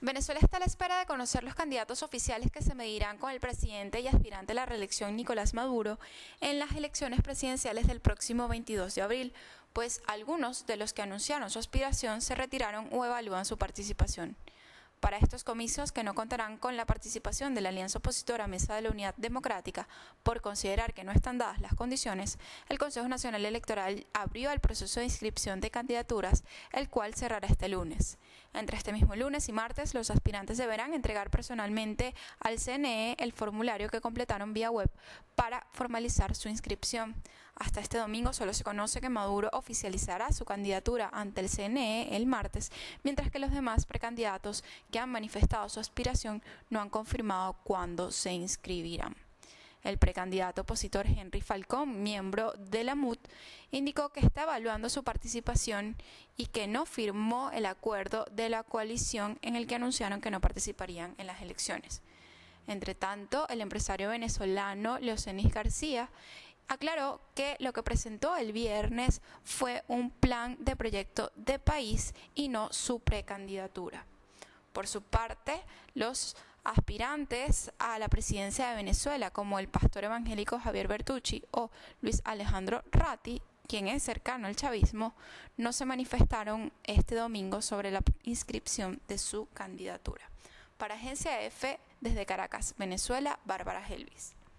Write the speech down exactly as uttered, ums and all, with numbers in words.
Venezuela está a la espera de conocer los candidatos oficiales que se medirán con el presidente y aspirante a la reelección Nicolás Maduro en las elecciones presidenciales del próximo veintidós de abril, pues algunos de los que anunciaron su aspiración se retiraron o evalúan su participación. Para estos comicios, que no contarán con la participación de la alianza opositora Mesa de la Unidad Democrática, por considerar que no están dadas las condiciones, el Consejo Nacional Electoral abrió el proceso de inscripción de candidaturas, el cual cerrará este lunes. Entre este mismo lunes y martes, los aspirantes deberán entregar personalmente al C N E el formulario que completaron vía web para formalizar su inscripción. Hasta este domingo solo se conoce que Maduro oficializará su candidatura ante el C N E el martes, mientras que los demás precandidatos que han manifestado su aspiración no han confirmado cuándo se inscribirán. El precandidato opositor Henry Falcón, miembro de la M U D, indicó que está evaluando su participación y que no firmó el acuerdo de la coalición en el que anunciaron que no participarían en las elecciones. Entre tanto, el empresario venezolano Leocenis García aclaró que lo que presentó el viernes fue un plan de proyecto de país y no su precandidatura. Por su parte, los aspirantes a la presidencia de Venezuela, como el pastor evangélico Javier Bertucci o Luis Alejandro Ratti, quien es cercano al chavismo, no se manifestaron este domingo sobre la inscripción de su candidatura. Para Agencia F, desde Caracas, Venezuela, Bárbara Helvis.